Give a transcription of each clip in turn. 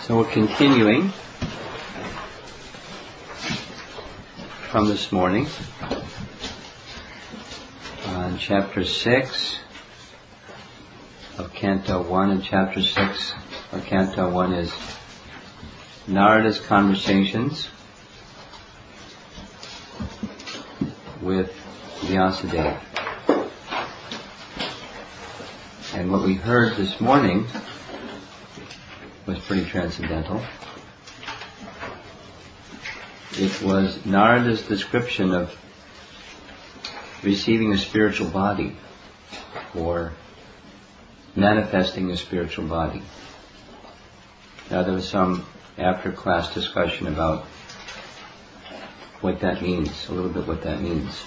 So we're continuing from this morning on Chapter 6 of Canto 1, and Chapter 6 of Canto 1 is Narada's conversations with Vyasadeva. And what we heard this morning was pretty transcendental. It was Narada's description of receiving a spiritual body or manifesting a spiritual body. Now there was some after-class discussion about what that means, a little bit what that means.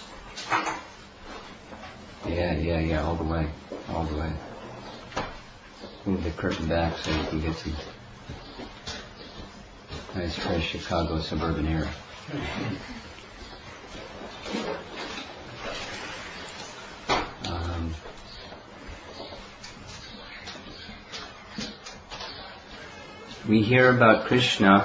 Yeah, all the way. Move the curtain back so you can get some nice fresh Chicago suburban air. We hear about Krishna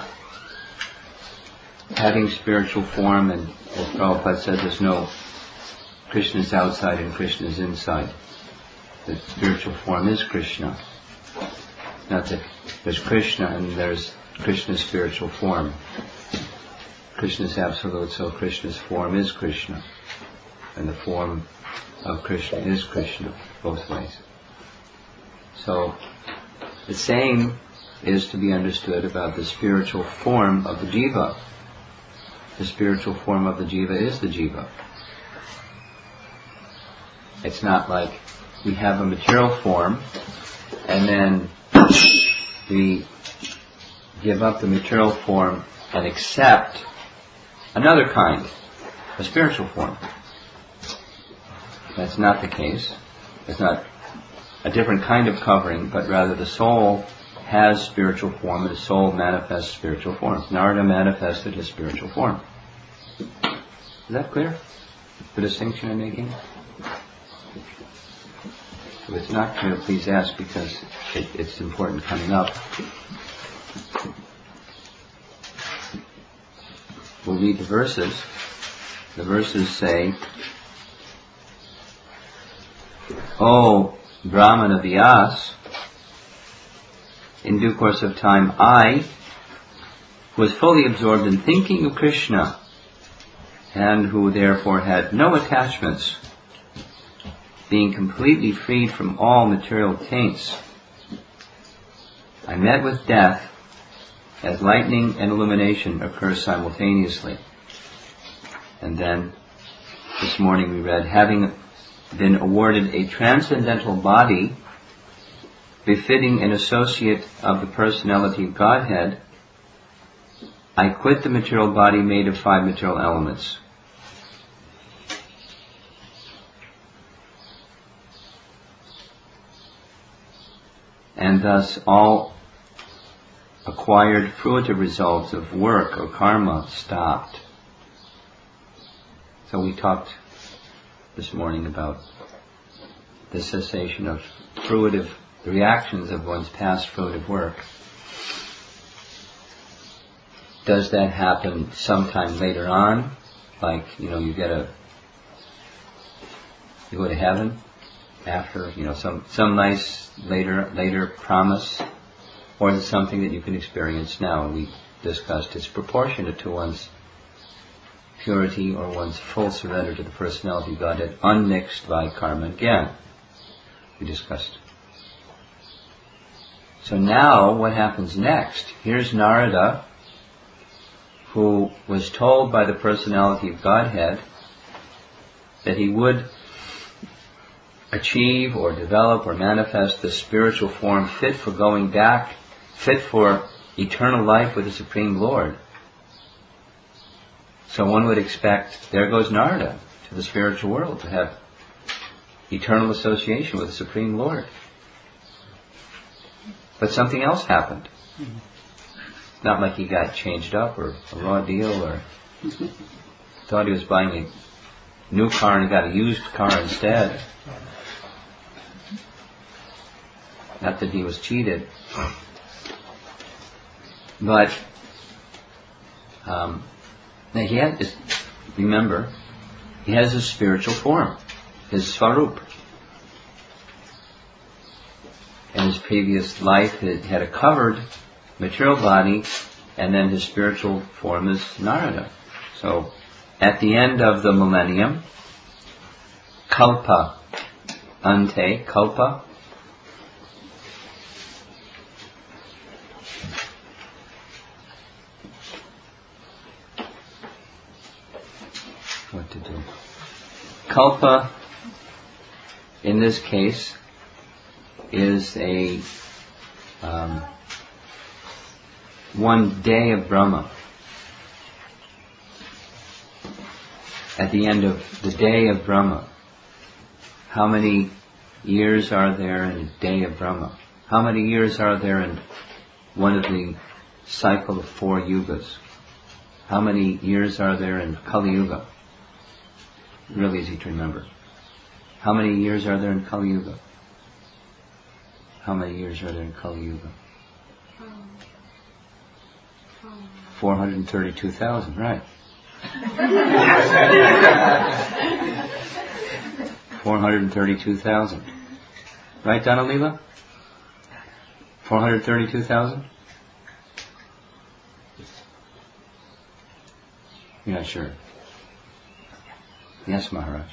having spiritual form, and as Prabhupada said, there's no Krishna's outside and Krishna's inside. The spiritual form is Krishna. Not that there's Krishna and there's Krishna's spiritual form. Krishna's absolute, so Krishna's form is Krishna. And the form of Krishna is Krishna, both ways. So, the same is to be understood about the spiritual form of the jiva. The spiritual form of the jiva is the jiva. It's not like we have a material form and then we give up the material form and accept another kind, a spiritual form. That's not the case. It's not a different kind of covering, but rather the soul has spiritual form and the soul manifests spiritual form. Narada manifested his spiritual form. Is that clear? The distinction I'm making? If it's not clear, please ask, because it's important coming up. We'll read the verses. The verses say, O Brahmana Vyas, in due course of time I was fully absorbed in thinking of Krishna, and who therefore had no attachments, being completely freed from all material taints. I met with death as lightning and illumination occur simultaneously. And then, this morning we read, having been awarded a transcendental body befitting an associate of the personality of Godhead, I quit the material body made of 5 material elements. And thus all acquired fruitive results of work or karma stopped. So we talked this morning about the cessation of fruitive reactions of one's past fruitive work. Does that happen sometime later on? Like, you go to heaven after, some nice later promise? Or is it something that you can experience now? We discussed it's proportionate to one's purity or one's full surrender to the personality of Godhead, unmixed by karma and jnana. We discussed. So now, what happens next? Here's Narada, who was told by the personality of Godhead that he would achieve or develop or manifest the spiritual form fit for going back, fit for eternal life with the Supreme Lord. So one would expect, there goes Narada to the spiritual world to have eternal association with the Supreme Lord. But something else happened. Not like he got changed up or a raw deal or thought he was buying a new car and he got a used car instead. Not that he was cheated. But now he has, remember, he has a spiritual form, his Svarup. In his previous life, he had a covered material body, and then his spiritual form is Narada. So, at the end of the millennium, Kalpa Ante, Kalpa, what to do? Kalpa, in this case, is a 1 day of Brahma. At the end of the day of Brahma, how many years are there in a day of Brahma? How many years are there in one of the cycle of 4 yugas? How many years are there in Kali Yuga? Really easy to remember. How many years are there in Kali Yuga? How many years are there in Kali Yuga? 432,000, right. 432,000. Right, Donna Leela? 432,000? You're not sure? Yes, Maharaj.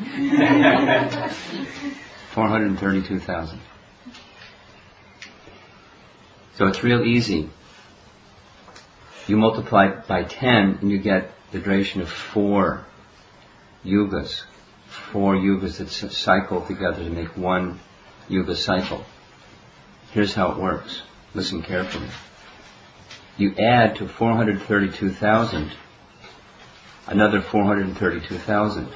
432,000. So it's real easy. You multiply by 10 and you get the duration of 4 yugas. 4 yugas that cycle together to make 1 yuga cycle. Here's how it works. Listen carefully. You add to 432,000 another 432,000.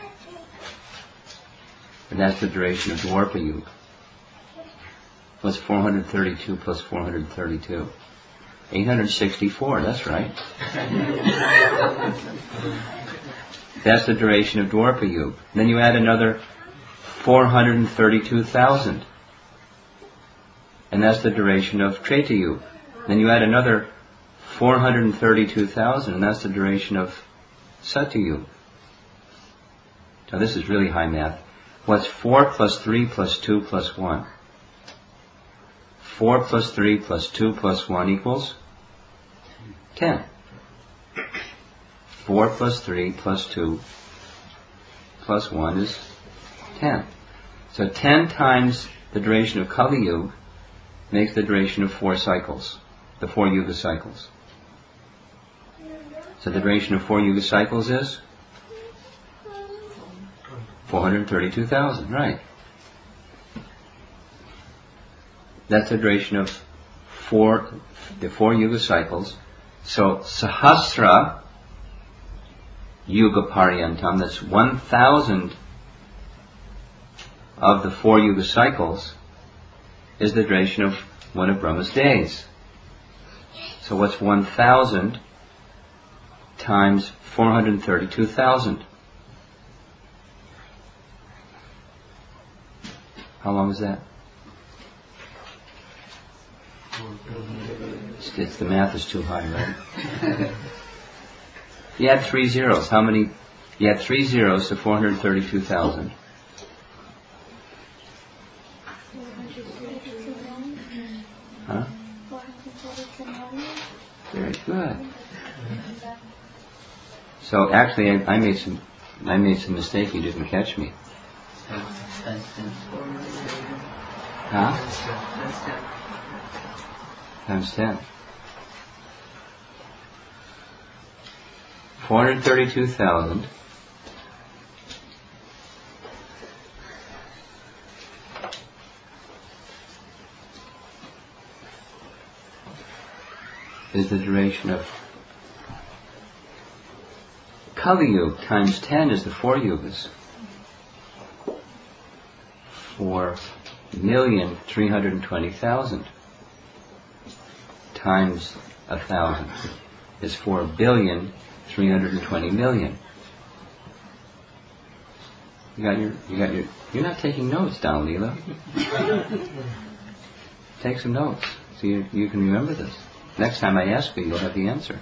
And that's the duration of Dwarpa Yuga. What's 432 plus 432? 864, that's right. That's the duration of Dwarpa Yuga. Then you add another 432,000. And that's the duration of Treta Yuga. Then you add another 432,000, and that's the duration of Satya Yuga. Now this is really high math. What's 4 plus 3 plus 2 plus 1? 4 plus 3 plus 2 plus 1 equals 10. 4 plus 3 plus 2 plus 1 is 10. So 10 times the duration of Kali Yuga makes the duration of 4 cycles, the 4 Yuga cycles. So the duration of 4 Yuga cycles is 432,000, right. That's the duration of the 4 Yuga cycles. So Sahasra Yuga Paryantam, that's 1,000 of the 4 Yuga cycles, is the duration of one of Brahma's days. So what's 1,000 times 432,000? How long is that? The math is too high, right? You add 3 zeros. How many? You add 3 zeros to 432,000. Huh? Very good. So actually, I made some mistake. You didn't catch me. Huh? Times 10. 432,000 is the duration of Kali Yuga times 10 is the 4 yugas. 4,320,000 times 1,000 is 4,320,000,000. You're not taking notes down, Leela. Take some notes so you can remember this. next time I ask you, you'll have the answer.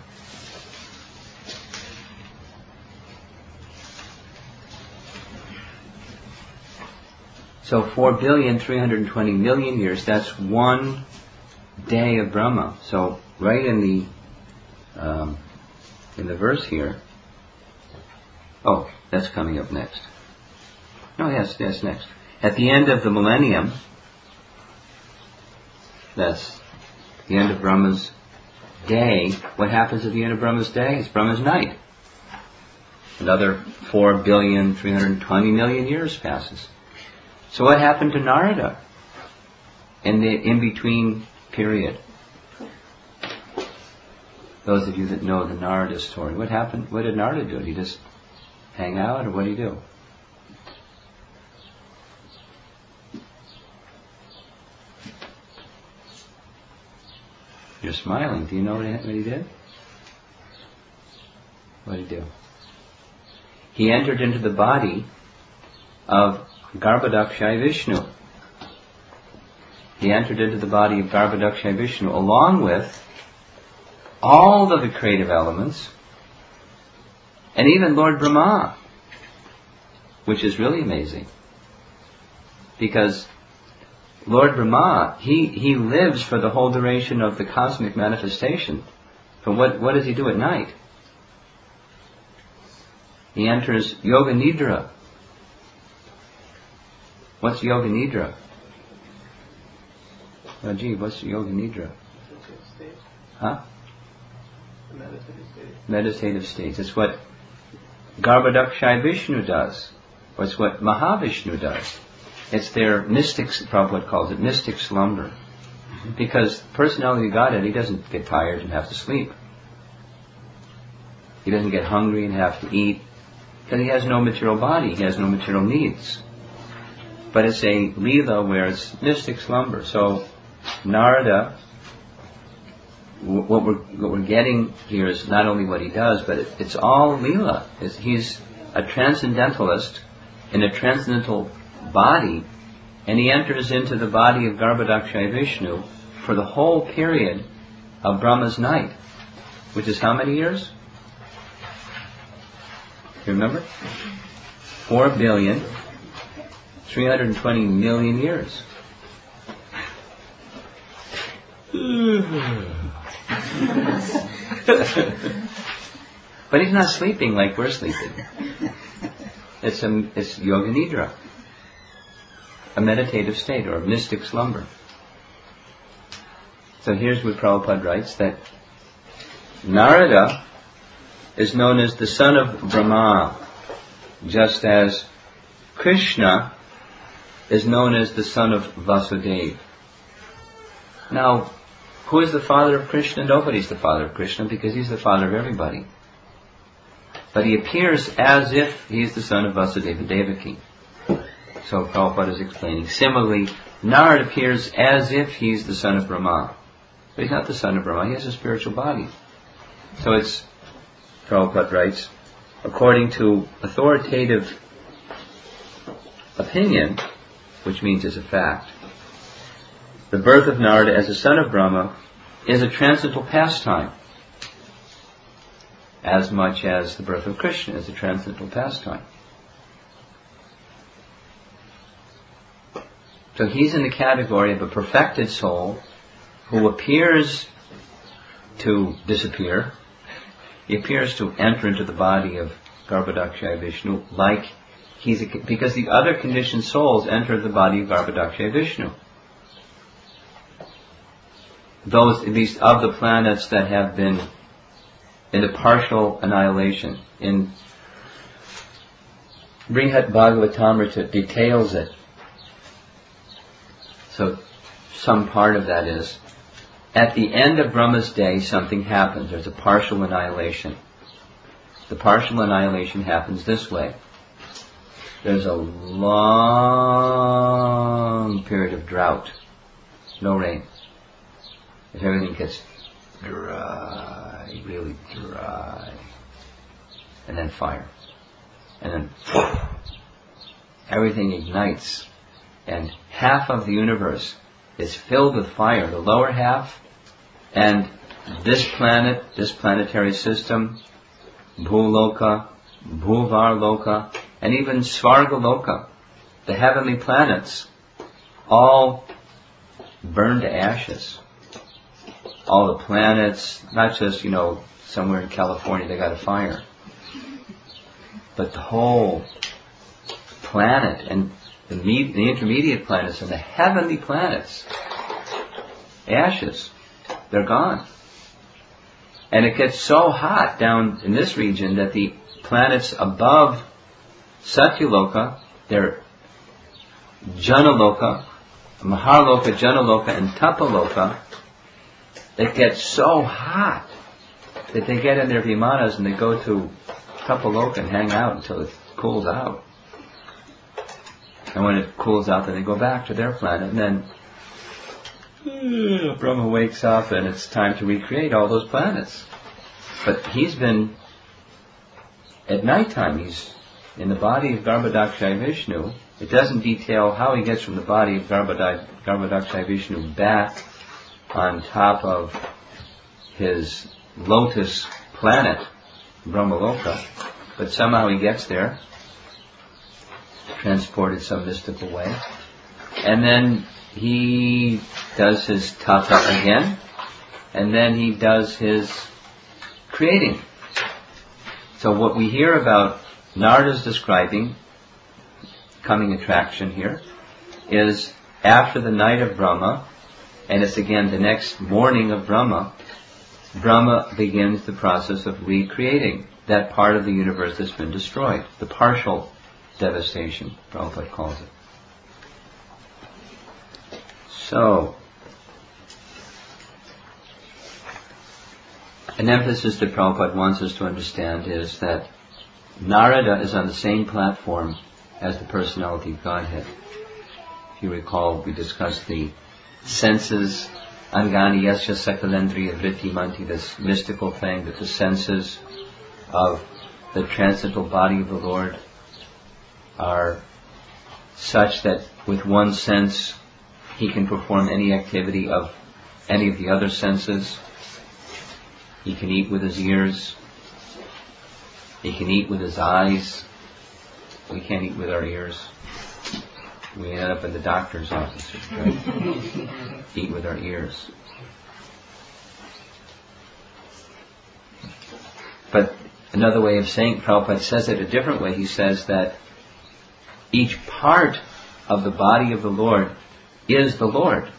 So 4,320,000,000 years, that's one day of Brahma. So right in the verse here, oh, that's coming up next. No, yes, next. At the end of the millennium, that's the end of Brahma's day. What happens at the end of Brahma's day? It's Brahma's night. Another 4,320,000,000 years passes. So what happened to Narada in the in-between period? Those of you that know the Narada story, what happened? What did Narada do? Did he just hang out, or what did he do? You're smiling. Do you know what he did? What did he do? He entered into the body of Garbhodakshayi Vishnu. He entered into the body of Garbhodakshayi Vishnu along with all of the creative elements and even Lord Brahma, which is really amazing. Because Lord Brahma, he lives for the whole duration of the cosmic manifestation. But what does he do at night? He enters Yoga Nidra. What's Yoga Nidra? Rajiv, what's Yoga Nidra? Huh? Meditative state. It's what Garbhodakshayi Vishnu does. Or it's what Mahavishnu does. It's their mystics, Prabhupada calls it, mystic slumber. Because personality of Godhead, he doesn't get tired and have to sleep. He doesn't get hungry and have to eat. Because he has no material body, he has no material needs. But it's a Leela where it's mystic slumber. So Narada, what we're getting here is not only what he does, but it's all Leela. He's a transcendentalist in a transcendental body, and he enters into the body of Garbhodakshayi Vishnu for the whole period of Brahma's night, which is how many years? You remember? 4,320,000,000 years. But he's not sleeping like we're sleeping. It's Yoga Nidra, a meditative state or a mystic slumber. So here's what Prabhupada writes, that Narada is known as the son of Brahma, just as Krishna is known as the son of Vasudeva. Now, who is the father of Krishna? Nobody's the father of Krishna because he's the father of everybody. But he appears as if he's the son of Vasudeva Devaki. So Prabhupada is explaining. Similarly, Narada appears as if he's the son of Brahma. But he's not the son of Brahma, he has a spiritual body. So it's, Prabhupada writes, according to authoritative opinion, which means is a fact, the birth of Narada as a son of Brahma is a transcendental pastime, as much as the birth of Krishna is a transcendental pastime. So he's in the category of a perfected soul who appears to disappear. He appears to enter into the body of Garbhodakshayi Vishnu like because the other conditioned souls enter the body of Garbhodakshayi Vishnu. Those, at least of the planets that have been in the partial annihilation. In Brihat Bhagavatamrita details it. So some part of that is, at the end of Brahma's day, something happens. There's a partial annihilation. The partial annihilation happens this way. There's a long period of drought. No rain. If everything gets dry, really dry. And then fire. And then everything ignites. And half of the universe is filled with fire, the lower half, and this planet, this planetary system, Bhuloka, Bhuvarloka, and even Svargaloka, the heavenly planets, all burn to ashes. All the planets, not just, somewhere in California they got a fire, but the whole planet and the intermediate planets and the heavenly planets, ashes, they're gone. And it gets so hot down in this region that the planets above Satyaloka, they're Janaloka, Maharloka, Janaloka, and Tapaloka. It gets so hot that they get in their vimanas and they go to Tapaloka and hang out until it cools out. And when it cools out, then they go back to their planet. And then Brahma wakes up and it's time to recreate all those planets. But he's been, at nighttime, he's in the body of Garbhodakshaya Vishnu. It doesn't detail how he gets from the body of Garbhodakshaya Vishnu back on top of his lotus planet, Brahmaloka. But somehow he gets there, transported some mystical way. And then he does his tapa again, and then he does his creating. So what we hear about Narada's describing, coming attraction here, is after the night of Brahma, and it's again the next morning of Brahma, Brahma begins the process of recreating that part of the universe that's been destroyed, the partial devastation, Prabhupada calls it. So, an emphasis that Prabhupada wants us to understand is that Narada is on the same platform as the personality of Godhead. If you recall, we discussed the senses, Angani Yasya Sakalendriya Vritti Manti, this mystical thing that the senses of the transcendental body of the Lord are such that with one sense he can perform any activity of any of the other senses. He can eat with his ears. He can eat with his eyes. We can't eat with our ears. We end up in the doctor's office, right? Eat with our ears. But another way of saying, Prabhupada says it a different way. He says that each part of the body of the Lord is the Lord.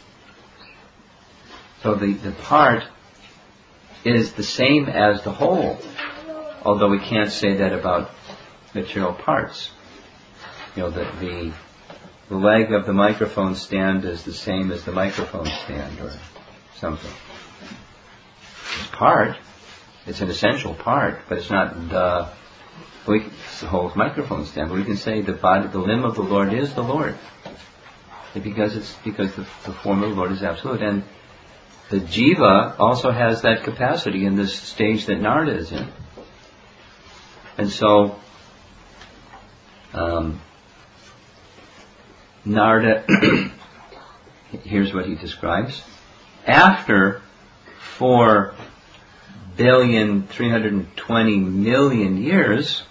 So the part is the same as the whole, although we can't say that about material parts. The leg of the microphone stand is the same as the microphone stand or something. It's part. It's an essential part, but it's not the whole microphone stand. But we can say the limb of the Lord is the Lord, because the form of the Lord is absolute, and the jiva also has that capacity in this stage that Narada is in. And so Narada, here's what he describes. After 4,320,000,000 years,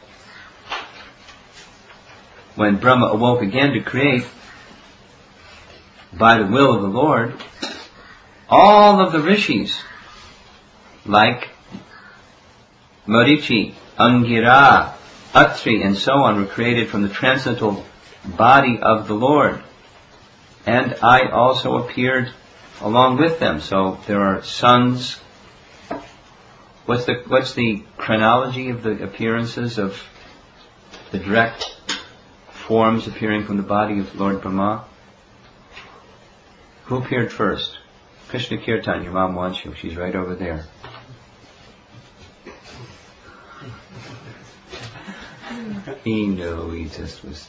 when Brahma awoke again to create by the will of the Lord, all of the rishis, like Marichi, Angira, Atri, and so on, were created from the transcendental body of the Lord. And I also appeared along with them. So there are sons. What's the chronology of the appearances of the direct forms appearing from the body of Lord Brahma? Who appeared first? Krishna Kirtan, your mom wants you. She's right over there. He knew, he just was...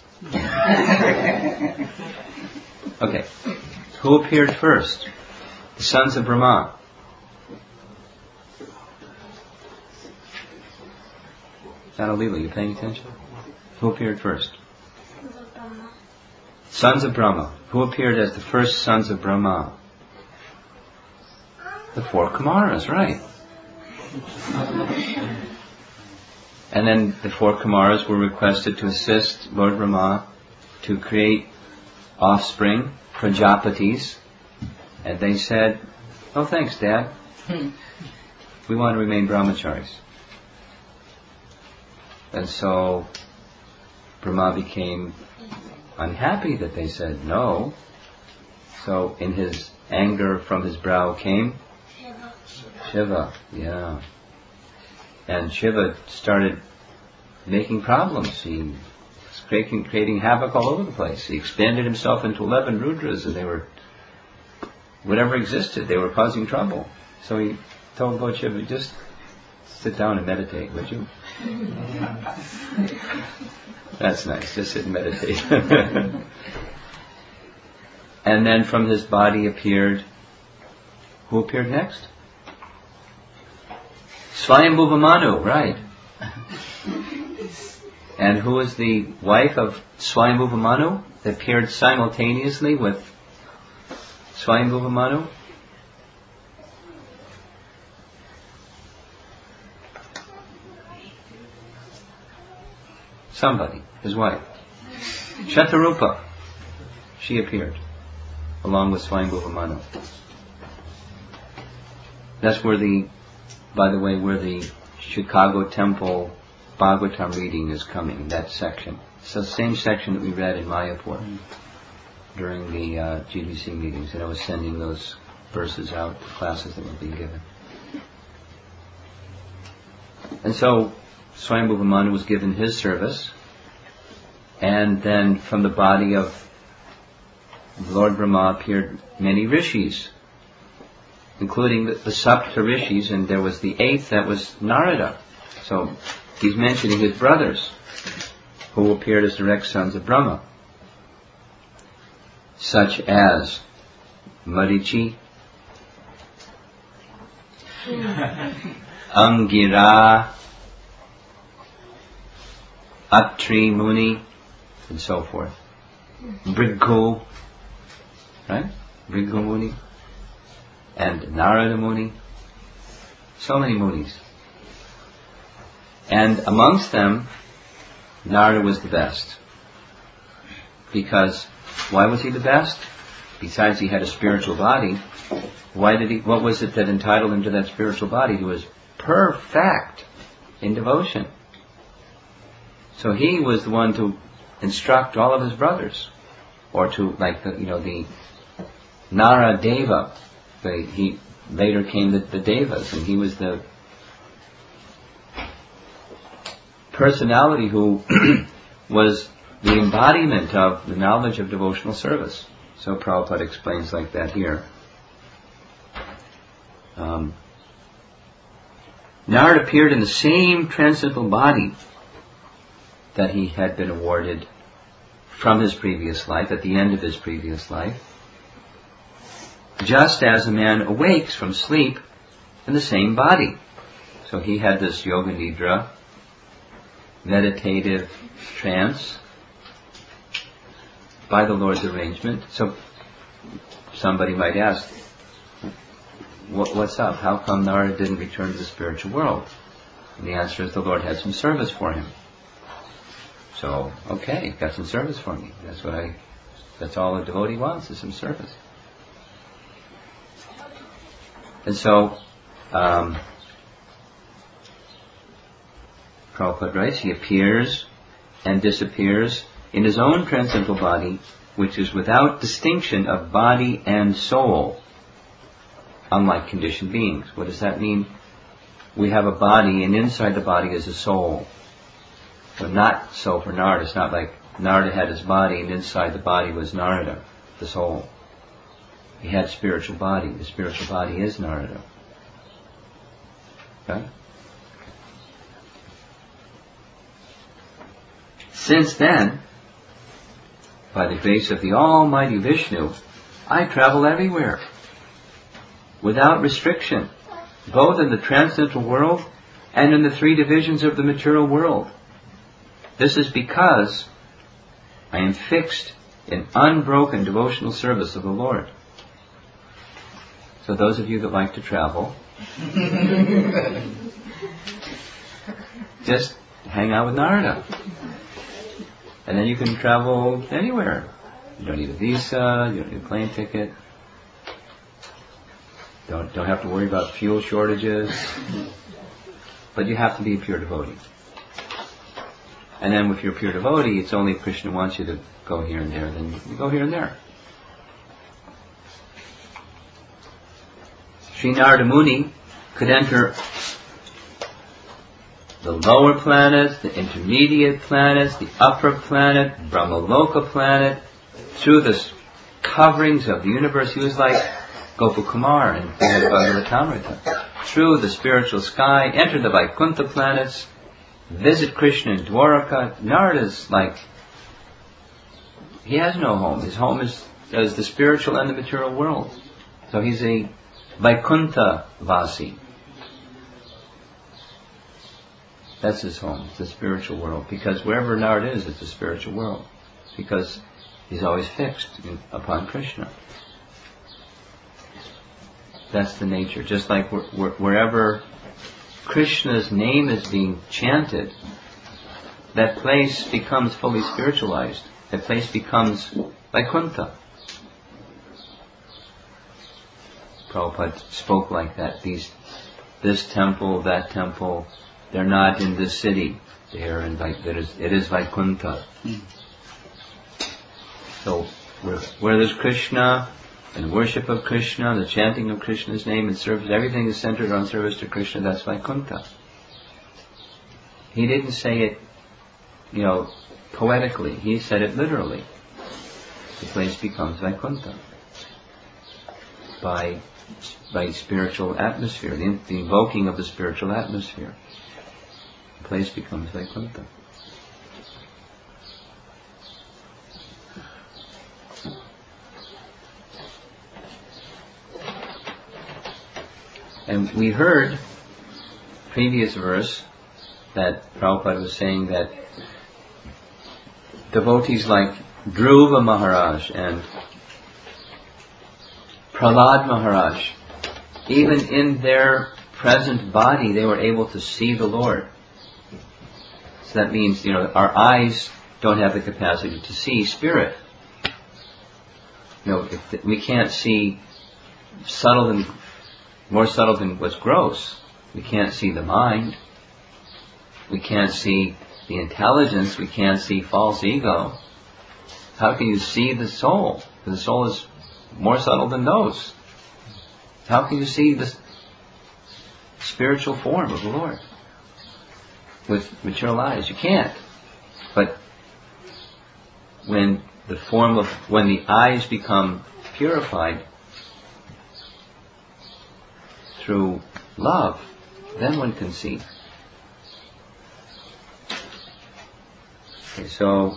Okay. Who appeared first? The sons of Brahma. Sanalila, you paying attention? Who appeared first? Sons of Brahma. Who appeared as the first sons of Brahma? The 4 Kumaras, right. And then the 4 Kumaras were requested to assist Lord Brahma to create offspring, Prajapatis, and they said, "Oh, thanks, Dad. We want to remain brahmacharis." And so Brahma became unhappy that they said no. So in his anger, from his brow came Shiva. Yeah. And Shiva started making problems. He was creating havoc all over the place. He expanded himself into 11 Rudras, and they were, whatever existed, they were causing trouble. So he told Lord Shiva, "Just sit down and meditate, would you?" That's nice, just sit and meditate. And then from his body appeared, who appeared next? Swayambhuva Manu, right. And who was the wife of Swayambhuva Manu that appeared simultaneously with Swayambhuva Manu? Somebody, his wife. Shatarupa. She appeared, along with Swayambhuva Manu. That's where by the way, where the Chicago Temple Bhagavatam reading is coming, that section. It's the same section that we read in Mayapur during the GBC meetings, and I was sending those verses out to classes that were being given. And so Swayambhuva Manu was given his service, and then from the body of Lord Brahma appeared many rishis, including the Sapta rishis, and there was the 8th, that was Narada. So he's mentioning his brothers, who appeared as direct sons of Brahma, such as Marichi, Angira, Atri Muni, and so forth. Bhrigu, right? Bhrigu Muni, and Narada Muni. So many Munis. And amongst them, Narada was the best. Because, why was he the best? Besides he had a spiritual body, what was it that entitled him to that spiritual body? He was perfect in devotion. So he was the one to instruct all of his brothers, or to, like the Nara Deva. He later came the Devas, and he was the personality who was the embodiment of the knowledge of devotional service. So Prabhupada explains like that here. Narada appeared in the same transcendental body that he had been awarded from his previous life, at the end of his previous life, just as a man awakes from sleep in the same body. So he had this yoga nidra, meditative trance, by the Lord's arrangement. So somebody might ask, what's up? How come Narada didn't return to the spiritual world? And the answer is the Lord had some service for him. So, okay, got some service for me. That's all a devotee wants, is some service. And so, Prabhupada writes, he appears and disappears in his own transcendental body, which is without distinction of body and soul, unlike conditioned beings. What does that mean? We have a body, and inside the body is a soul. But not so for Narada. It's not like Narada had his body, and inside the body was Narada, the soul. He had a spiritual body. The spiritual body is Narada. Okay? Since then, by the grace of the Almighty Vishnu, I travel everywhere, without restriction, both in the transcendental world and in the 3 divisions of the material world. This is because I am fixed in unbroken devotional service of the Lord. So So those of you that like to travel, just hang out with Narada. And then you can travel anywhere. You don't need a visa, you don't need a plane ticket. Don't have to worry about fuel shortages. But you have to be a pure devotee. And then if you're a pure devotee, it's only if Krishna wants you to go here and there, then you go here and there. Sri Narada Muni could enter the lower planets, the intermediate planets, the upper planet, Brahmaloka planet, through the coverings of the universe. He was like Gopakumar in Bhagavatamrita. Through the spiritual sky, enter the Vaikuntha planets, visit Krishna in Dwaraka. Narada's like, he has no home. His home is the spiritual and the material world. So he's a Vaikuntha Vasi. That's his home, the spiritual world. Because wherever Narada is, it's a spiritual world. Because he's always fixed upon Krishna. That's the nature. Just like wherever Krishna's name is being chanted, that place becomes fully spiritualized. That place becomes Vaikuntha. Prabhupada spoke like that. This temple, that temple, they're not in this city. They're in it is Vaikuntha. So where there's Krishna and worship of Krishna, the chanting of Krishna's name and service, everything is centered on service to Krishna. That's Vaikuntha. He didn't say it, poetically. He said it literally. The place becomes Vaikuntha by spiritual atmosphere, the invoking of the spiritual atmosphere. The place becomes Vaikuntha. And we heard previous verse that Prabhupada was saying that devotees like Dhruva Maharaj and Prahlad Maharaj, even in their present body, they were able to see the Lord. So that means, our eyes don't have the capacity to see spirit. We can't see more subtle than what's gross. We can't see the mind. We can't see the intelligence. We can't see false ego. How can you see the soul? The soul is more subtle than those. How can you see the spiritual form of the Lord with material eyes? You can't. But when the eyes become purified through love, then one can see. Okay, so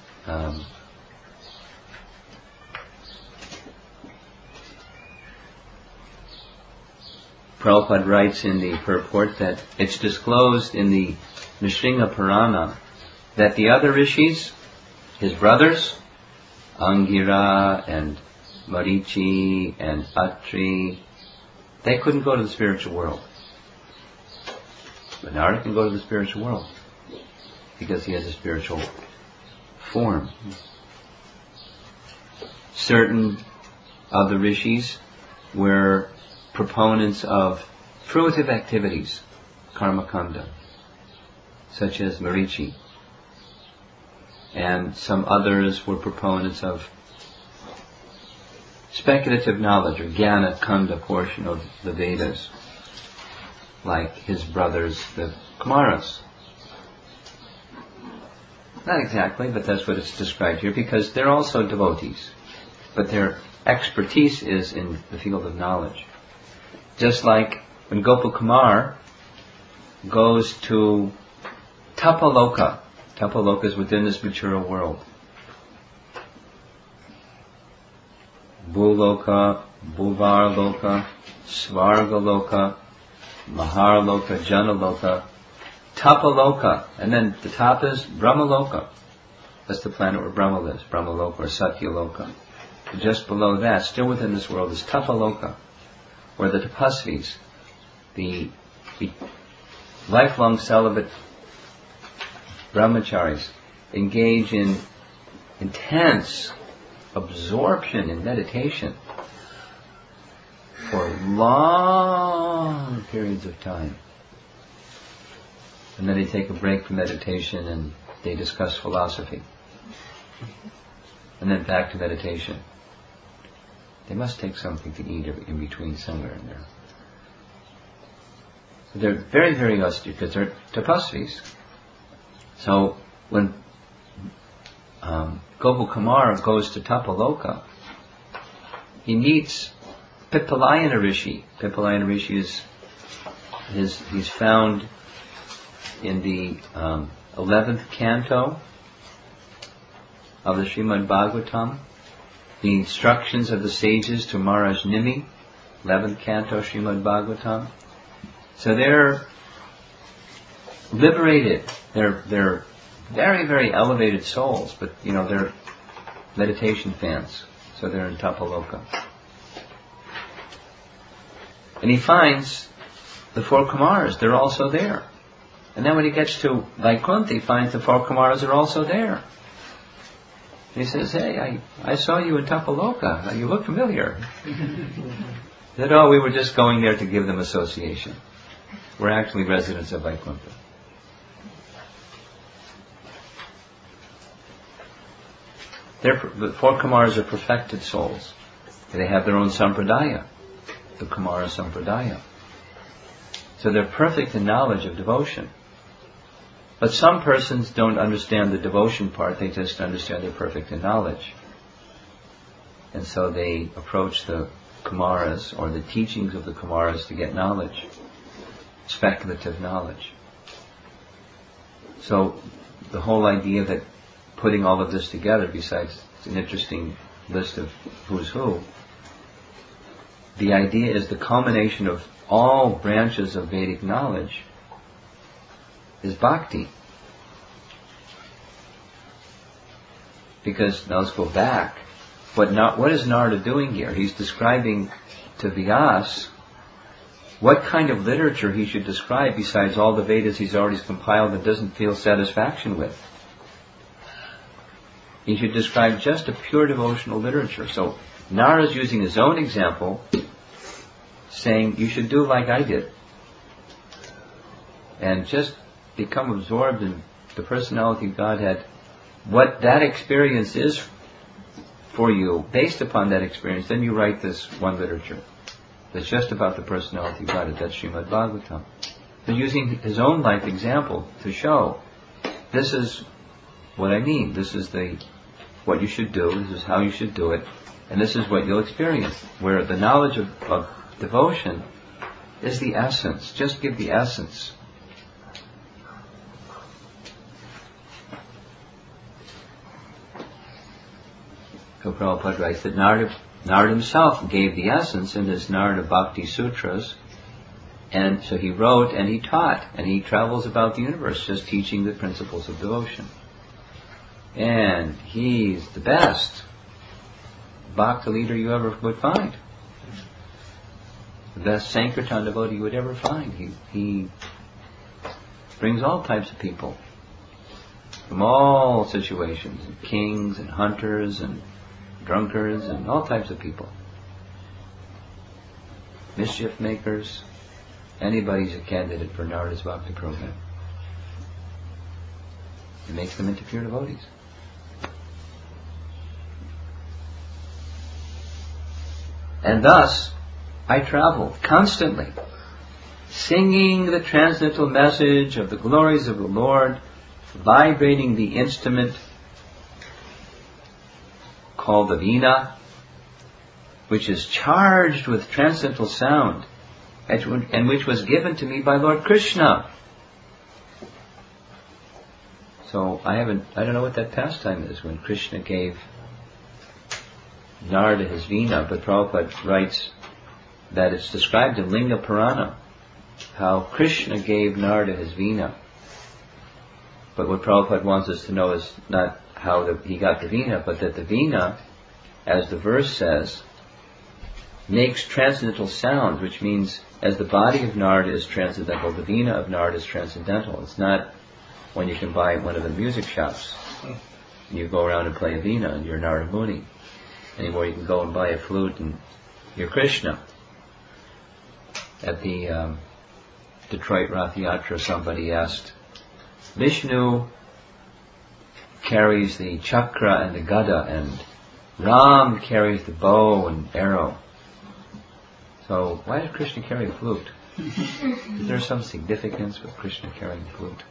Prabhupada writes in the purport that it's disclosed in the Nrsimha Purana that the other rishis, his brothers, Angira and Marichi and Atri, they couldn't go to the spiritual world. But Narada can go to the spiritual world because he has a spiritual form. Certain of the rishis were proponents of fruitive activities, karma kanda, such as Marichi. And some others were proponents of speculative knowledge or jnana kanda portion of the Vedas, like his brothers, the Kumaras. Not exactly, but that's what it's described here, because they're also devotees, but their expertise is in the field of knowledge. Just like when Gopakumar goes to Tapaloka. Tapaloka is within this material world. Bhuloka, Bhuvarloka, Svargaloka, Maharloka, Janaloka, Tapaloka, and then the top is Brahmaloka. That's the planet where Brahma lives, Brahmaloka or Satyaloka. Just below that, still within this world, is Tapaloka, or the tapasvis, the lifelong celibate brahmacharis, engage in intense absorption in meditation for long periods of time. And then they take a break from meditation and they discuss philosophy. And then back to meditation. They must take something to eat in between somewhere in there. So they're very, very austere because they're tapasvis. So when Gopakumara goes to Tapaloka, he meets Pippalayana Rishi. Pippalayana Rishi he's found in the 11th canto of the Srimad Bhagavatam, the instructions of the sages to Maharaj Nimi, 11th canto Srimad Bhagavatam. So they're liberated. They're very, very elevated souls, but they're meditation fans. So they're in Tapaloka. And he finds the four Kumaras, they're also there. And then when he gets to Vaikuntha, he finds the four Kumaras are also there. He says, "Hey, I saw you in Tapaloka. You look familiar." He said, "Oh, we were just going there to give them association. We're actually residents of Vaikuntha." The four Kumaras are perfected souls. They have their own sampradaya, the Kumara sampradaya. So they're perfect in knowledge of devotion. But some persons don't understand the devotion part, they just understand they're perfect in knowledge. And so they approach the Kumaras or the teachings of the Kumaras to get knowledge, speculative knowledge. So the whole idea that putting all of this together, besides an interesting list of who's who, the idea is the culmination of all branches of Vedic knowledge is bhakti. Because, now let's go back. What is Narada doing here? He's describing to Vyas what kind of literature he should describe besides all the Vedas he's already compiled and doesn't feel satisfaction with. He should describe just a pure devotional literature. So Narada's using his own example, saying, you should do like I did. And just become absorbed in the personality of Godhead. What that experience is for you, based upon that experience, then you write this one literature that's just about the personality of Godhead. That's Srimad Bhagavatam. So using his own life example to show, this is what I mean. This is what you should do. This is how you should do it. And this is what you'll experience. Where the knowledge of devotion is the essence. Just give the essence. So Prabhupada writes that Narada himself gave the essence in his Narada Bhakti Sutras, and so he wrote and he taught, and he travels about the universe just teaching the principles of devotion. And he's the best Bhakti leader you ever would find. The best Sankirtan devotee you would ever find. He brings all types of people from all situations, kings and hunters and drunkards and all types of people. Mischief makers. Anybody's a candidate for Narada's Bhakti program. It makes them into pure devotees. And thus, I travel constantly, singing the transcendental message of the glories of the Lord, vibrating the instrument called the Veena, which is charged with transcendental sound, and which was given to me by Lord Krishna. So I don't know what that pastime is when Krishna gave Narada his Veena, but Prabhupada writes that it's described in Linga Purana how Krishna gave Narada his Veena. But what Prabhupada wants us to know is not how he got the Veena, but that the Veena, as the verse says, makes transcendental sounds, which means as the body of Narada is transcendental, the Veena of Narada is transcendental. It's not when you can buy at one of the music shops. You go around and play a Veena and you're Narada Muni. Anymore you can go and buy a flute and you're Krishna. At the Detroit Rath Yatra, somebody asked, Vishnu carries the chakra and the gada, and Ram carries the bow and arrow. So why does Krishna carry a flute? Is there some significance with Krishna carrying a flute?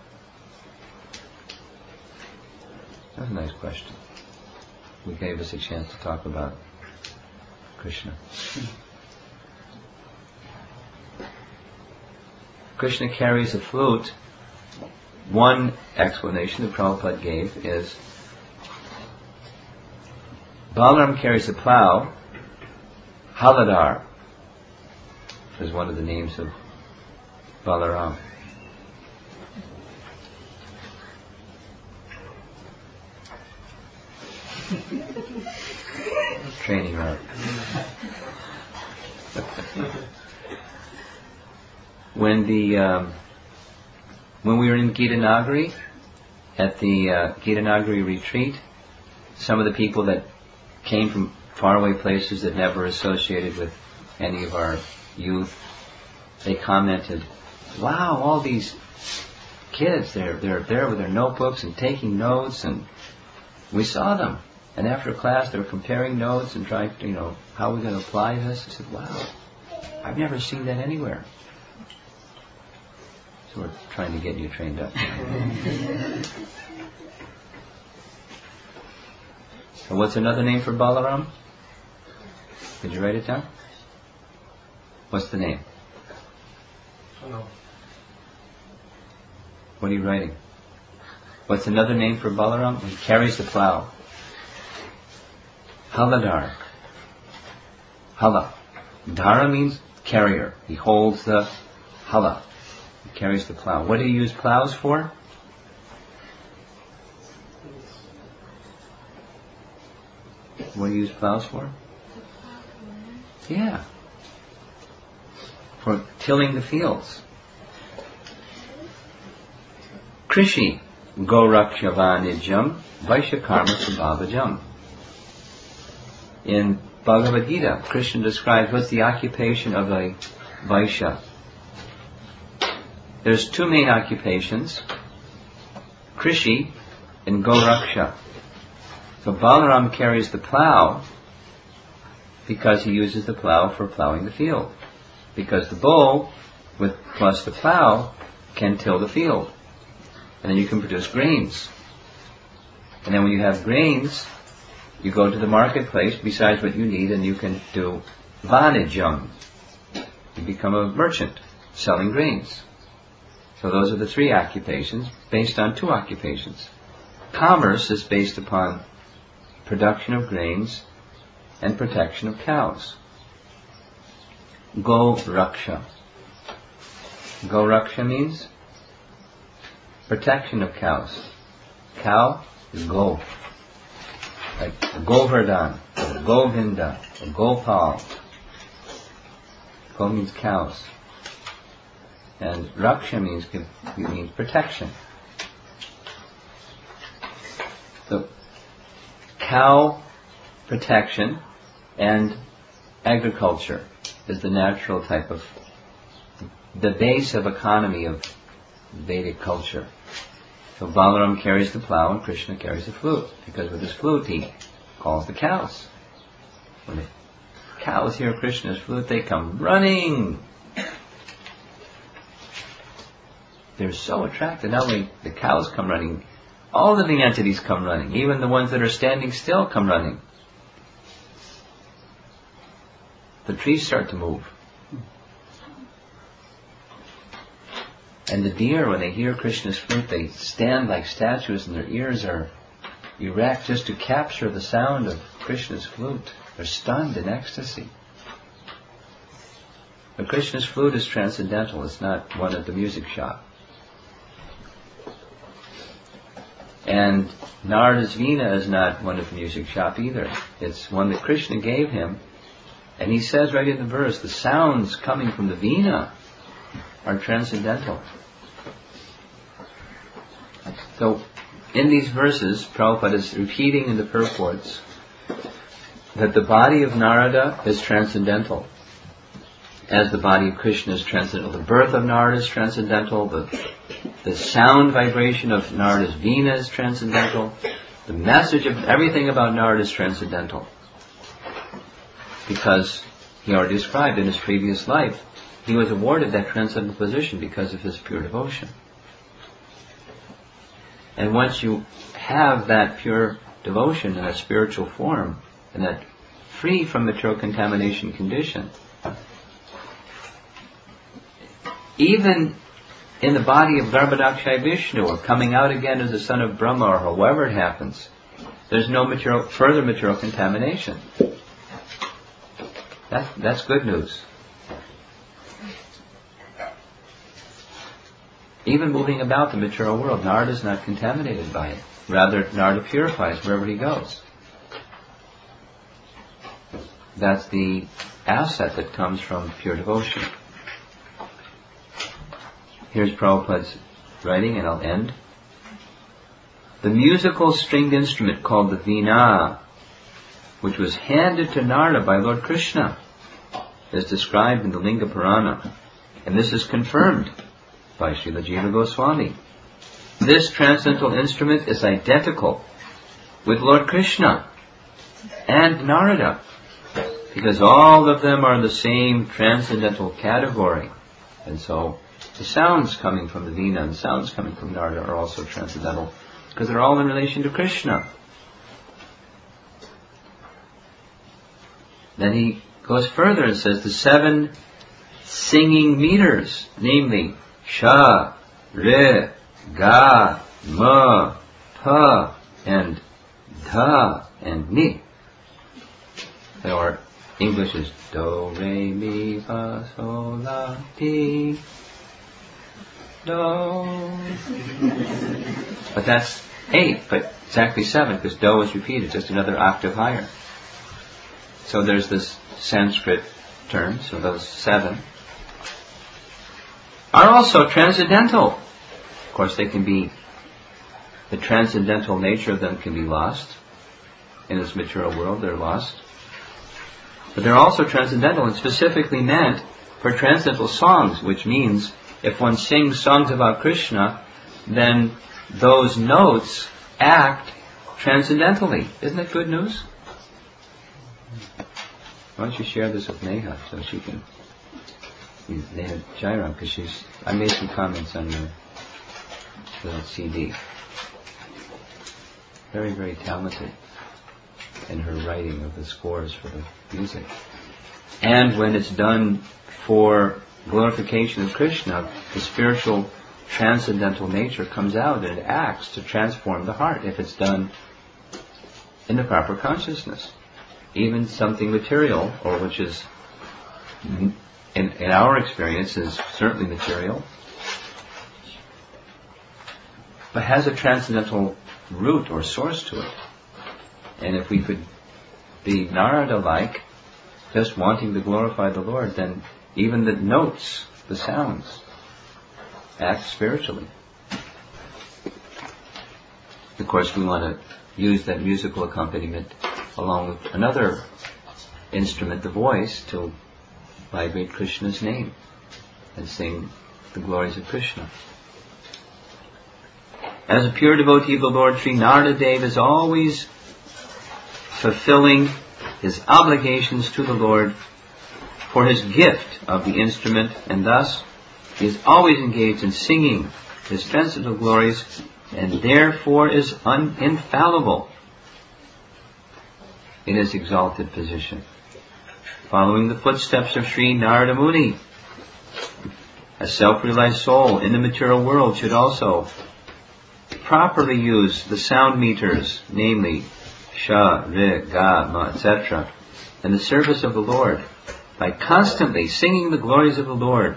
That's a nice question. We gave us a chance to talk about Krishna. Krishna carries a flute. One explanation that Prabhupada gave is Balaram carries a plow. Haladar is one of the names of Balaram. Training arc. When we were in Gita Nagari, at the Gita Nagari retreat, some of the people that came from faraway places that never associated with any of our youth, they commented, "Wow, all these kids, they're there with their notebooks and taking notes, and we saw them. And after class, they were comparing notes and trying to, how are we going to apply this?" I said, "Wow, I've never seen that anywhere." So we're trying to get you trained up. So what's another name for Balaram? Did you write it down? What's the name? No. What are you writing? What's another name for Balaram? He carries the plow. Haladar. Hala. Dara means carrier. He holds the hala. He carries the plow. What do you use plows for? What do you use plows for? Yeah. For tilling the fields. Krishi. Gorakshavanijam. Vaishyakarma Sabhavajam. In Bhagavad Gita, Krishna describes what's the occupation of a Vaishya. There's two main occupations, Krishi and Goraksha. So Balaram carries the plow because he uses the plow for plowing the field. Because the bull, plus the plow, can till the field. And then you can produce grains. And then when you have grains, you go to the marketplace besides what you need, and you can do vanijam. You become a merchant selling grains. So those are the three occupations based on two occupations. Commerce is based upon production of grains and protection of cows. Go Raksha. Go Raksha means protection of cows. Cow is go. Like Govardhan, or Govinda, or Gopal. Go means cows. And Raksha means protection. So, cow protection and agriculture is the natural type of, the base of economy of Vedic culture. So Balaram carries the plow and Krishna carries the flute, because with his flute he calls the cows. When the cows hear Krishna's flute, they come running. They're so attracted. Not only the cows come running, all living entities come running. Even the ones that are standing still come running. The trees start to move. And the deer, when they hear Krishna's flute, they stand like statues and their ears are erect just to capture the sound of Krishna's flute. They're stunned in ecstasy. But Krishna's flute is transcendental. It's not one at the music shop. And Narada's Veena is not one at the music shop either. It's one that Krishna gave him And he says right in the verse, the sounds coming from the vina are transcendental. So, in these verses, Prabhupada is repeating in the purports that the body of Narada is transcendental, as the body of Krishna is transcendental. The birth of Narada is transcendental. The sound vibration of Narada's vina is transcendental. The message of everything about Narada is transcendental. Because he already described in his previous life, he was awarded that transcendental position because of his pure devotion. And once you have that pure devotion in a spiritual form, in that free from material contamination condition, even in the body of Garbhodakshaya Vishnu, or coming out again as the son of Brahma, or however it happens, there's no further material contamination. That's good news. Even moving about the material world, Narada is not contaminated by it. Rather, Narada purifies wherever he goes. That's the asset that comes from pure devotion. Here's Prabhupada's writing, and I'll end. The musical stringed instrument called the veena, which was handed to Narada by Lord Krishna, is described in the Linga Purana, and this is confirmed by Srila Jiva Goswami. This transcendental instrument is identical with Lord Krishna and Narada, because all of them are in the same transcendental category. And so the sounds coming from the veena and the sounds coming from Narada are also transcendental, because they're all in relation to Krishna. Then he goes further and says the 7 singing meters, namely Sha, Re, Ga, Ma, Pa, and Dha, and Ni. Or English is Do, Re, Mi, Fa, Sol, La, Ti, Do. But that's 8, but it's actually 7, because Do is repeated, just another octave higher. So there's this Sanskrit term, so those 7 are also transcendental. Of course, they can be, the transcendental nature of them can be lost. In this material world, they're lost. But they're also transcendental and specifically meant for transcendental songs, which means if one sings songs about Krishna, then those notes act transcendentally. Isn't that good news? Why don't you share this with Neha so she can, Neha Jairam, because I made some comments on your little CD. Very, very talented in her writing of the scores for the music. And when it's done for glorification of Krishna, the spiritual transcendental nature comes out and it acts to transform the heart if it's done in the proper consciousness. Even something material, or which is, in our experience, is certainly material, but has a transcendental root or source to it. And if we could be Narada-like, just wanting to glorify the Lord, then even the notes, the sounds, act spiritually. Of course, we want to use that musical accompaniment along with another instrument, the voice, to vibrate Krishna's name and sing the glories of Krishna. As a pure devotee of the Lord, Sri Narada Dev is always fulfilling his obligations to the Lord for his gift of the instrument, and thus he is always engaged in singing his transcendental glories, and therefore is infallible in his exalted position. Following the footsteps of Sri Narada Muni, a self-realized soul in the material world should also properly use the sound meters, namely Sha, Re, Ga, Ma, etc., in the service of the Lord, by constantly singing the glories of the Lord,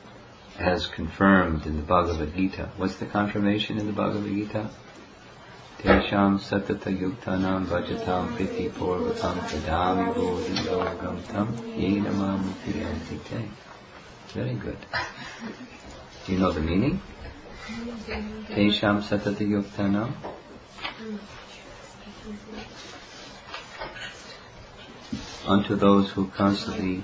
as confirmed in the Bhagavad Gita. What's the confirmation in the Bhagavad Gita? Tesham satata yuktanam vajatam priti purvatam kadami bodhi yogam tam yenamam priyantite. Very good. Do you know the meaning? Tesham satata yuktanam. Unto those who constantly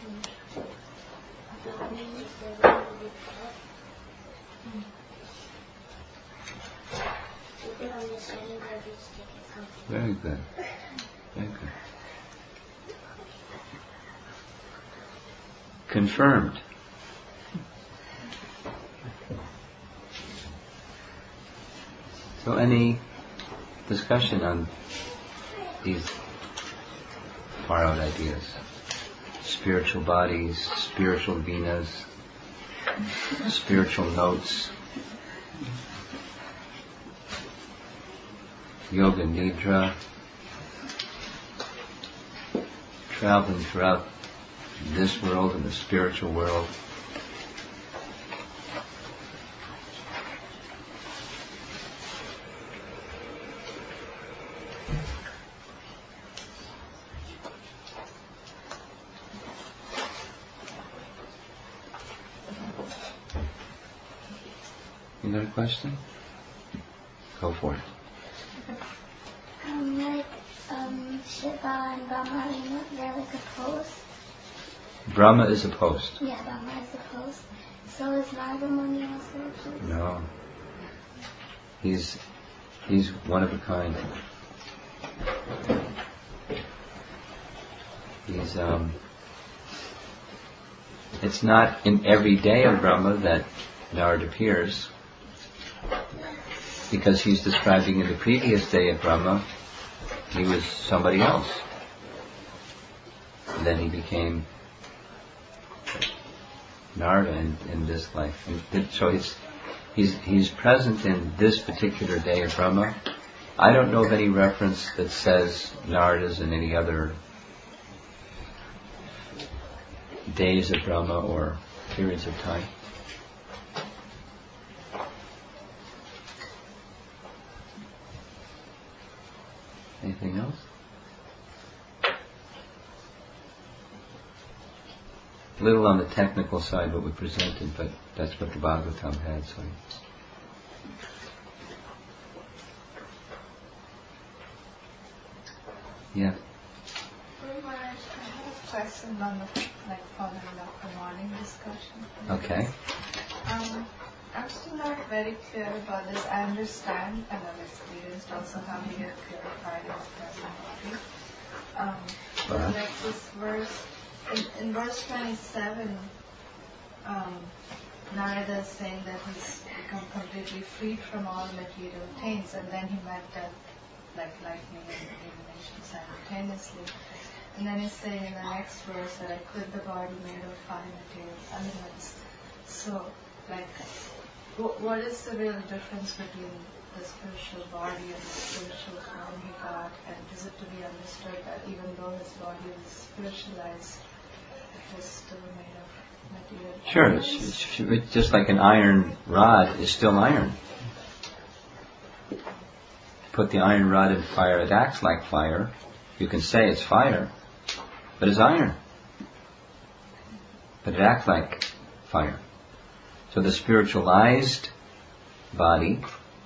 very good. Very good. Confirmed. So any discussion on these far out ideas? Spiritual bodies, spiritual Venas, spiritual notes, Yoga Nidra, traveling throughout this world and the spiritual world. You got a question? Go for it. Shiva and Brahma, they're like opposed. Brahma is opposed. Yeah, Brahma is opposed. So is Narada Muni also opposed? No. He's one of a kind. He's it's not in every day of Brahma that Narada appears, because he's describing in the previous day of Brahma he was somebody else. And then he became Narada in this life. And so he's present in this particular day of Brahma. I don't know of any reference that says Narada's in any other days of Brahma or periods of time. Anything else? A little on the technical side what we presented, but that's what the Bhagavatam had. So. Yeah. I have a question on the, following up the morning discussion. Okay. I'm still not very clear about this. I understand and I've experienced also how we get purified in the present body. Like this verse, in verse 27, Narada is saying that he's become completely freed from all material things, and then he met death like lightning and illumination simultaneously. And then he's saying in the next verse that I quit the body made of fine material elements. So, what is the real difference between the spiritual body and the spiritual form he got? And is it to be understood that even though his body is spiritualized, it was still made of material? Sure, it's just like an iron rod is still iron. Put the iron rod in fire, it acts like fire. You can say it's fire, but it's iron. But it acts like fire. So the spiritualized body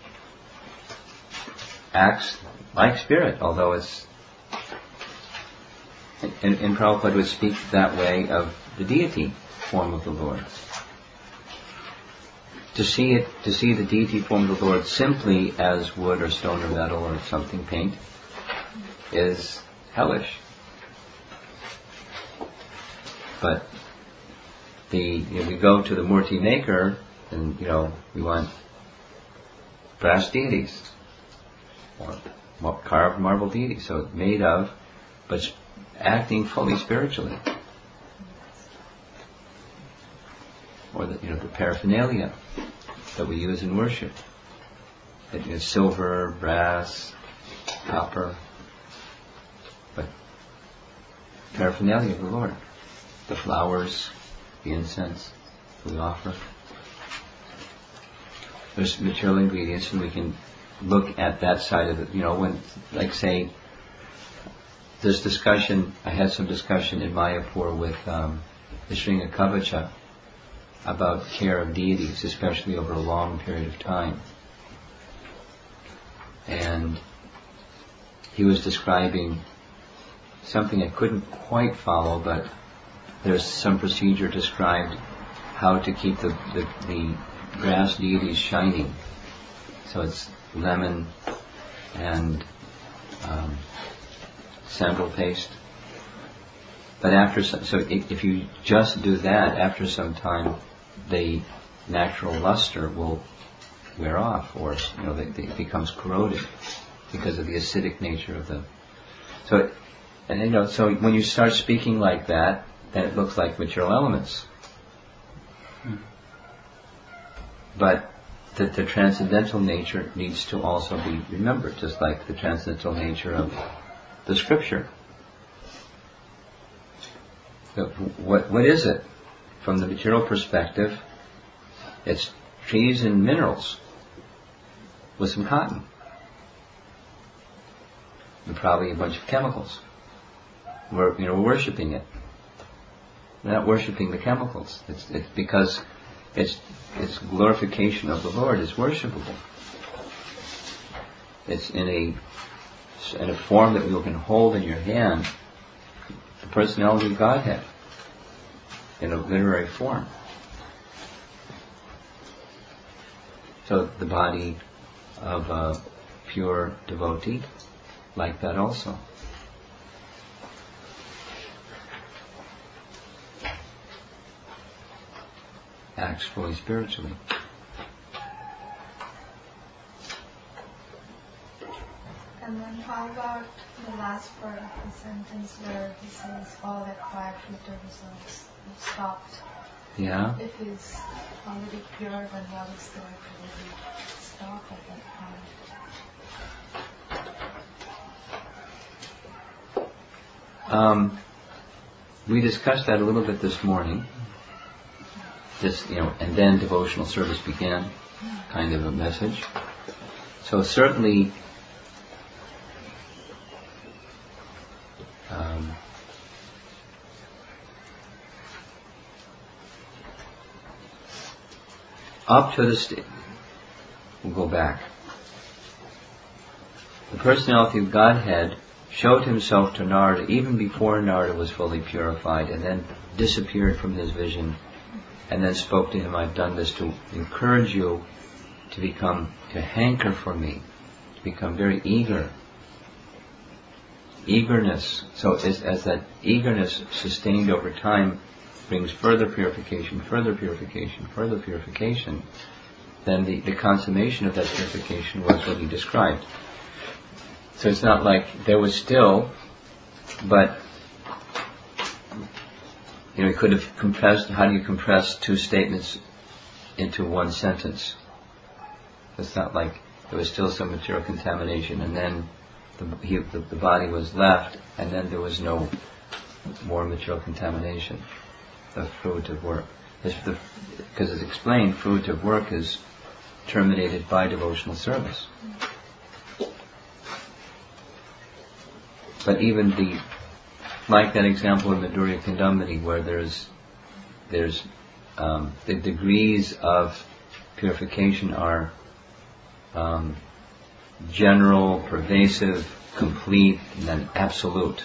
acts like spirit, although it's... And Prabhupada would speak that way of the deity form of the Lord. To see the deity form of the Lord simply as wood or stone or metal or something paint is hellish. But we go to the Murti maker and we want brass deities or carved marble deities, so it's made of, but acting fully spiritually. Or the paraphernalia that we use in worship. It is silver, brass, copper, but paraphernalia of the Lord. The flowers, the incense we offer. There's material ingredients, and we can look at that side of it. When, like, say, this discussion, I had some discussion in Mayapur with the Sringakavacha about care of deities, especially over a long period of time. And he was describing something I couldn't quite follow, but there's some procedure described how to keep the grass deities shining. So it's lemon and sandal paste. But if you just do that, after some time, the natural luster will wear off, or it becomes corroded because of the acidic nature of the. So when you start speaking like that, then it looks like material elements. But the transcendental nature needs to also be remembered, just like the transcendental nature of the scripture. So what is it? From the material perspective, it's trees and minerals with some cotton. And probably a bunch of chemicals. We're worshipping it. We're not worshipping the chemicals. It's because its glorification of the Lord is worshipable. It's in a form that you can hold in your hand, the personality of Godhead, in a literary form. So the body of a pure devotee, like that also. Acts fully spiritually. And then how about the last part of the sentence where he says all acquired future results have stopped? Yeah. If he's already pure, then what is there to really stop at that point? We discussed that a little bit this morning. And then devotional service began, kind of a message. So certainly, up to the we'll go back. The personality of Godhead showed himself to Narada even before Narada was fully purified, and then disappeared from his vision, and then spoke to him, I've done this to encourage you to hanker for me, to become very eager. Eagerness. So as that eagerness sustained over time brings further purification, then the consummation of that purification was what he described. So it's not like there was still, but he could have compressed. How do you compress two statements into one sentence? It's not like there was still some material contamination, and then the body was left, and then there was no more material contamination. The fruit of work, because it's explained, fruit of work is terminated by devotional service. But even like that example in Madhurya Kandamini, where there's the degrees of purification are general, pervasive, complete, and then absolute.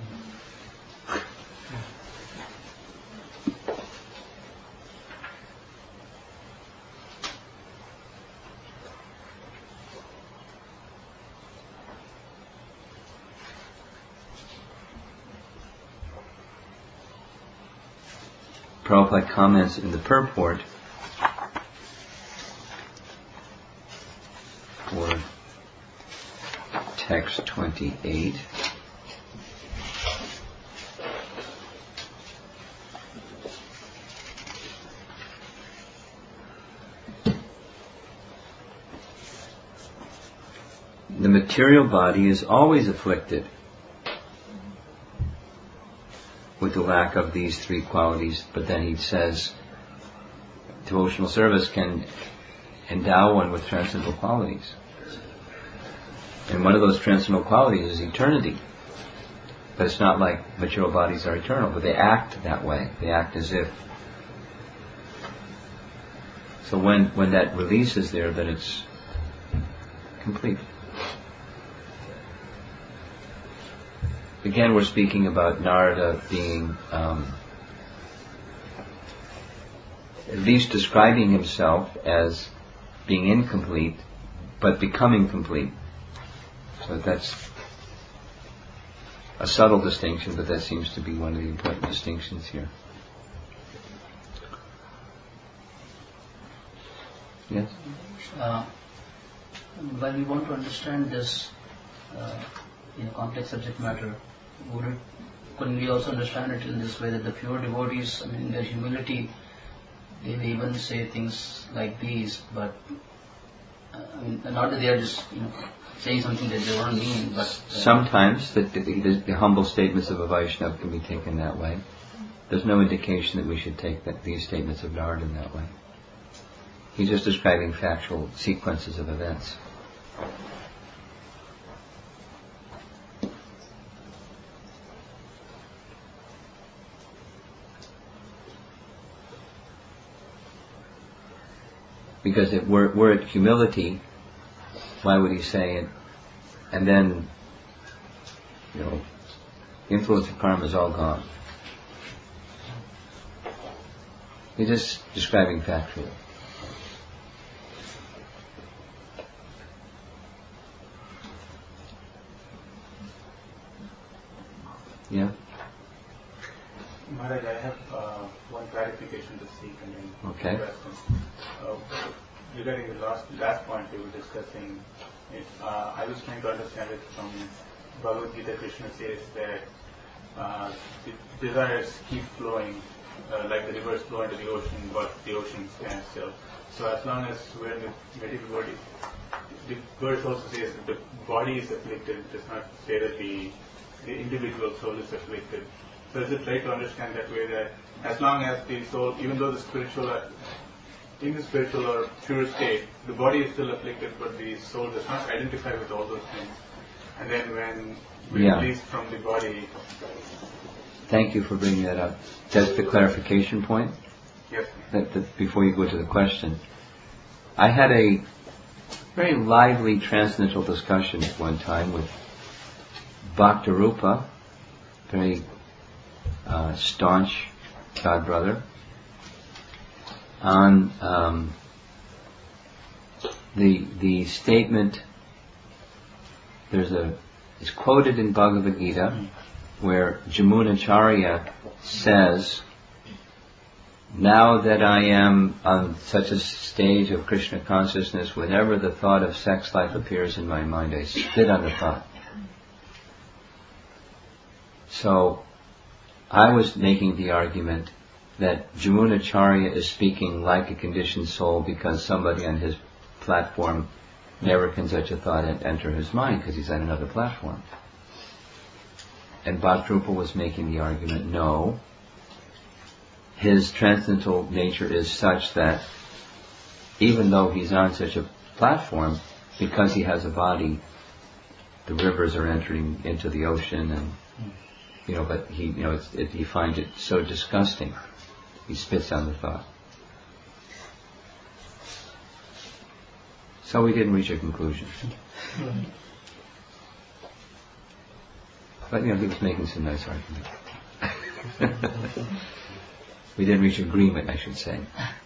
Prabhupada comments in the purport for text 28. The material body is always afflicted with the lack of these three qualities, but then he says devotional service can endow one with transcendental qualities. And one of those transcendental qualities is eternity. But it's not like material bodies are eternal, but they act that way. They act as if. So when that release is there, then it's complete. Again, we're speaking about Narada being at least describing himself as being incomplete, but becoming complete. So that's a subtle distinction, but that seems to be one of the important distinctions here. Yes? While we want to understand this complex subject matter, couldn't we also understand it in this way that the pure devotees, in their humility, they may even say things like these, but not that they are just saying something that they don't mean, but sometimes the humble statements of a Vaishnava can be taken that way. There's no indication that we should take these statements of Narada in that way. He's just describing factual sequences of events. Because if we're at humility, why would he say it? And then, influence of karma is all gone. He's just describing factually. Yeah? Maharaj, I have one clarification to seek and then Okay. question. Regarding the last point we were discussing, I was trying to understand it from Bhagavad Gita. Krishna says that the desires keep flowing, like the rivers flow into the ocean, but the ocean stands still. So as long as we're in the material body, the verse also says that the body is afflicted. It does not say that the individual soul is afflicted. So is it right to understand that way, that as long as the soul, even though the spiritual, in the spiritual or pure state, the body is still afflicted, but the soul does not identify with all those things. And then when we release from the body... Thank you for bringing that up. That's the clarification point? Yes. That before you go to the question. I had a very lively transcendental discussion at one time with Bhaktarupa, very staunch God brother, on the statement. It's quoted in Bhagavad Gita where Jamunacharya says, "Now that I am on such a stage of Krishna consciousness, whenever the thought of sex life appears in my mind, I spit on the thought." So I was making the argument that Jamunacharya is speaking like a conditioned soul because somebody on his platform never can such a thought enter his mind because he's on another platform. And Bhaktarupa was making the argument, no, his transcendental nature is such that even though he's on such a platform, because he has a body, the rivers are entering into the ocean, and but he finds it so disgusting, he spits on the thought. So we didn't reach a conclusion. But he was making some nice arguments. We didn't reach agreement, I should say.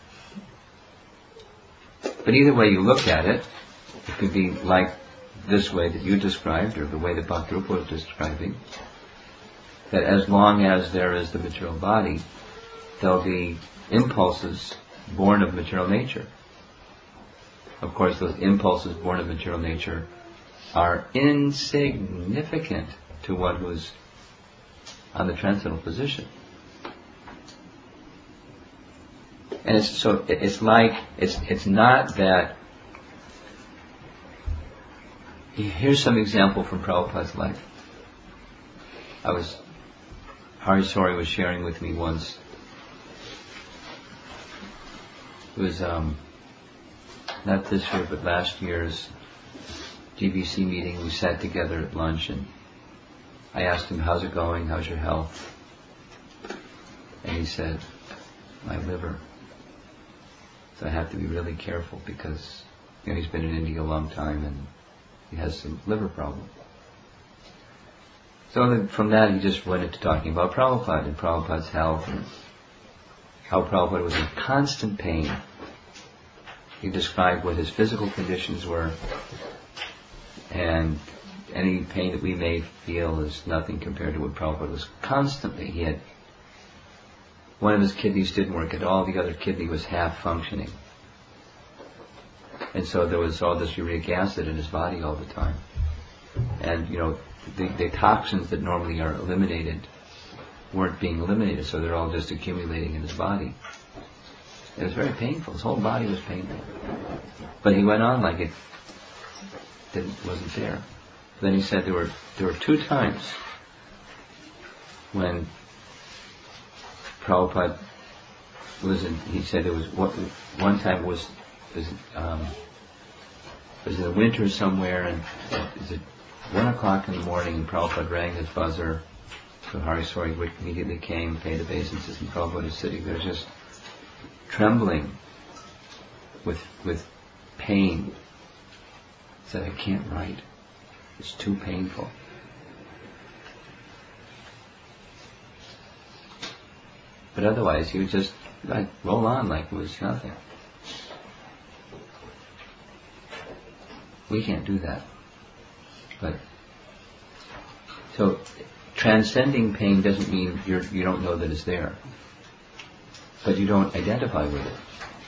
But either way you look at it, it could be like this way that you described, or the way that Bhaktarupa was describing, that as long as there is the material body, there'll be impulses born of material nature. Of course, those impulses born of material nature are insignificant to one who's on the transcendental position. And it's not that. Here's some example from Prabhupada's life. Hari Sori was sharing with me once. It was not this year, but last year's GBC meeting, we sat together at lunch, and I asked him, how's it going, how's your health? And he said, my liver. So I have to be really careful because he's been in India a long time and he has some liver problem. So then from that he just went into talking about Prabhupada and Prabhupada's health and how Prabhupada was in constant pain. He described what his physical conditions were, and any pain that we may feel is nothing compared to what Prabhupada was constantly. He had one of his kidneys didn't work at all, the other kidney was half functioning. And so there was all this uric acid in his body all the time. And, the toxins that normally are eliminated weren't being eliminated, so they're all just accumulating in his body. It was very painful. His whole body was painful. But he went on like it wasn't there. Then he said there were 2 times when Prabhupada was in, he said there was one time was in the winter somewhere, and it was at 1 o'clock in the morning, and Prabhupada rang his buzzer. So Hari Sori immediately came, paid obeisances, and Prabhupada was sitting there just trembling with pain. He said, I can't write. It's too painful. But otherwise, he would just roll on like it was nothing. We can't do that. But so transcending pain doesn't mean you don't know that it's there, but you don't identify with it.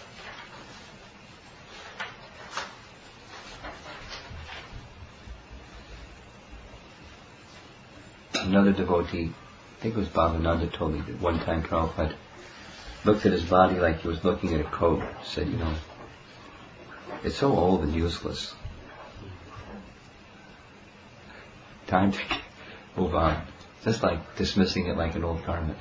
Another devotee, I think it was Bhavananda, told me that one time Prabhupada looked at his body like he was looking at a coat. Said, it's so old and useless. Time to move on. Just like dismissing it like an old garment.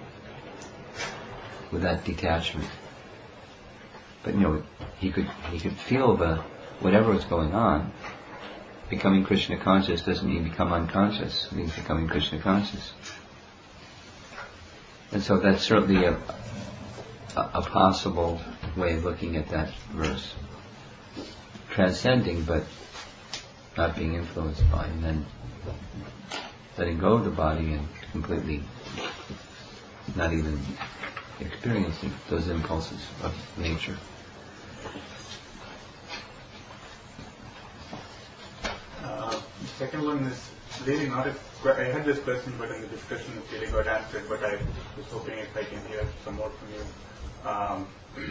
With that detachment. But he could feel whatever was going on. Becoming Krishna conscious doesn't mean become unconscious. It means becoming Krishna conscious. And so that's certainly a possible way of looking at that verse. Transcending, but not being influenced by, and then letting go of the body and completely not even experiencing those impulses of nature. The second one is really not I had this question, but in the discussion it really got answered, but I was hoping if I can hear some more from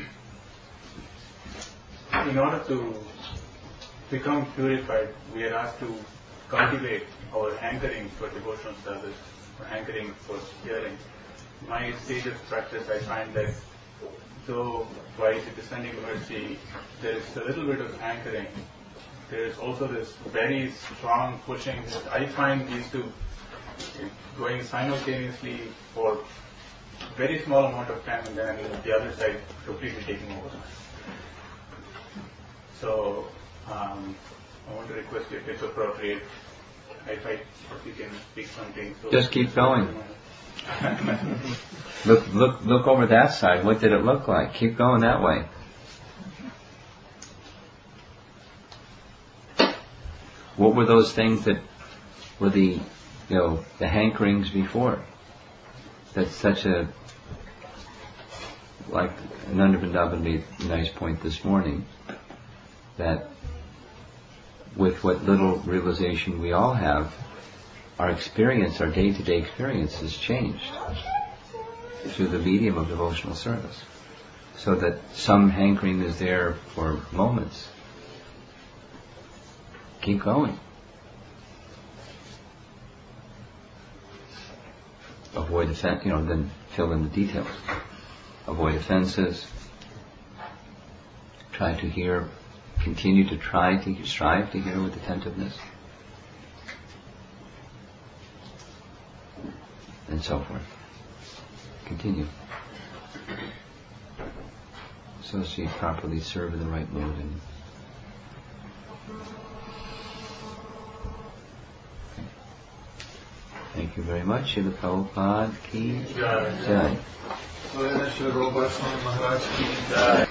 you. In order to become purified, we are asked to cultivate our hankering for devotional service, or hankering for hearing. My stage of practice, I find that though by the descending mercy, there is a little bit of hankering, there is also this very strong pushing. I find these two going simultaneously for a very small amount of time, and then the other side completely taking over. So I want to request you, if it's appropriate, if you can speak something. So just keep going. Look over that side. What did it look like? Keep going that way. What were those things that were the hankerings before? That's such like Nanda Vrindavan made a nice point this morning, that with what little realization we all have, our experience, our day-to-day experience has changed through the medium of devotional service. So that some hankering is there for moments. Keep going. Avoid offense, then fill in the details. Avoid offenses. Try to hear, continue to strive to hear with attentiveness. And so forth. Continue. Associate properly, serve in the right mode, and Thank you very much. Srila Prabhupada ki Jai. jai. Srila Gopal Swami Maharaj ki jai.